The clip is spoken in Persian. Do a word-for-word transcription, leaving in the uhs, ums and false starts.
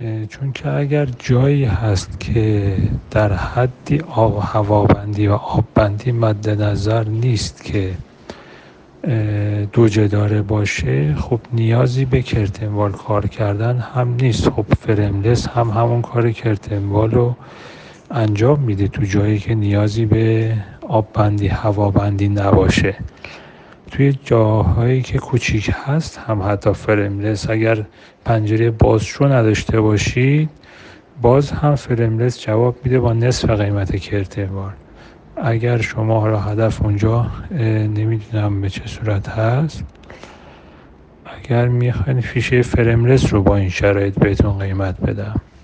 چون که اگر جایی هست که در حدی آب و هوابندی و آببندی مد نظر نیست که دوجه داره باشه، خب نیازی به کرتنوال کار کردن هم نیست. خب فرملس هم همون کار کرتنوال رو انجام میده تو جایی که نیازی به آببندی هوابندی نباشه. توی جاهایی که کوچیک هست هم حتی فرملس اگر پنجره بازشو نداشته باشید باز هم فرملس جواب میده با نصف قیمت کرتنوال. اگر شما حالا هدف اونجا نمیدونم به چه صورت هست، اگر میخواین فیشه فرملس رو با این شرایط بهتون قیمت بدم.